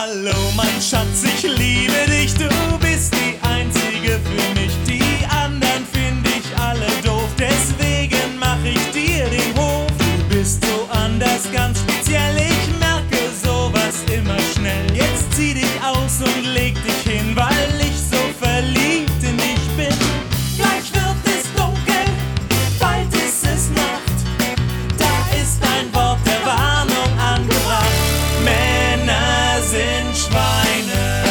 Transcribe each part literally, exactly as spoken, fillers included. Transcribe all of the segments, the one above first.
Hallo mein Schatz, ich liebe dich, du bist die Einzige für mich. Die anderen finde ich alle doof, deswegen mach ich dir den Hof. Du bist so anders, ganz speziell, ich merke sowas immer schnell. Jetzt zieh dich aus und leg dich hin, weil ich so verliebt in dich bin. Gleich wird es dunkel, bald ist es Nacht, da ist ein Wort der Warnung angebracht. Männer sind Schweine,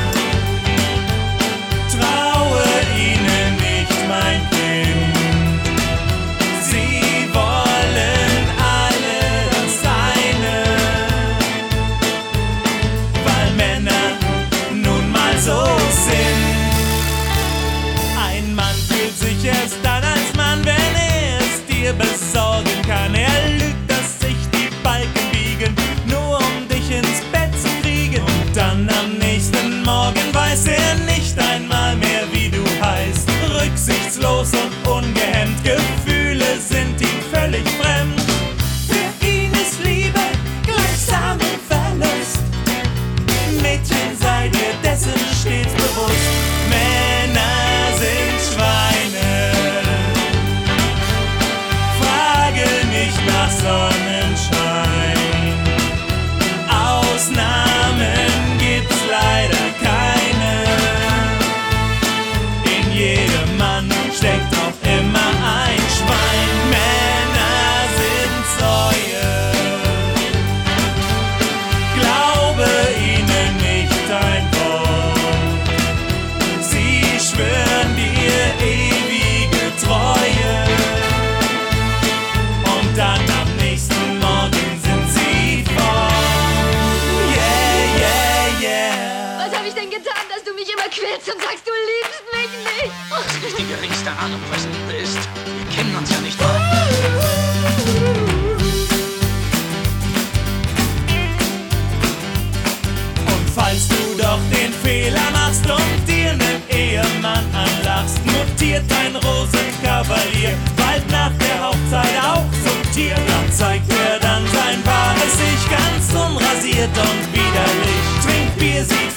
traue ihnen nicht, mein Kind. Sie wollen alle das eine, weil Männer nun mal so sind. Ein Mann fühlt sich erst dann als Mann, wenn er es dir besorgen kann. Er lügt, dass sich die Balken biegen, nur um dich ins Bett zu kriegen. Und dann am nächsten Morgen weiß er nicht einmal mehr, wie du heißt. Rücksichtslos und ungehemmt, Gefühle sind ihm völlig fremd. Für ihn ist Liebe gleichsam ein Verlust. Mädchen, sei dir dessen stets bewusst. Männer sind Schweine, frage nicht nach Sonnenschein. Ausnahmen gibt's leider keine. In jedem Mann steckt auch immer ein Schwein. Männer sind Säue, glaube ihnen nicht ein Wort. Sie schwören dir ewige Treue und dann am nächsten Morgen sind sie fort. Yeah, yeah, yeah. Was habe ich denn getan, dass du mich immer quälst und sagst, du liebst mich nicht? Hast nicht die geringste Ahnung, was Liebe ist. Wir kennen uns ja nicht mal. Und falls du doch den Fehler machst und dir nen Ehemann anlachst, mutiert dein Rosenkavalier bald nach der Hochzeit auch zum Tier. Dann zeigt er dann sein wahres Ich, ganz unrasiert und widerlich. Trinkt Bier, sieht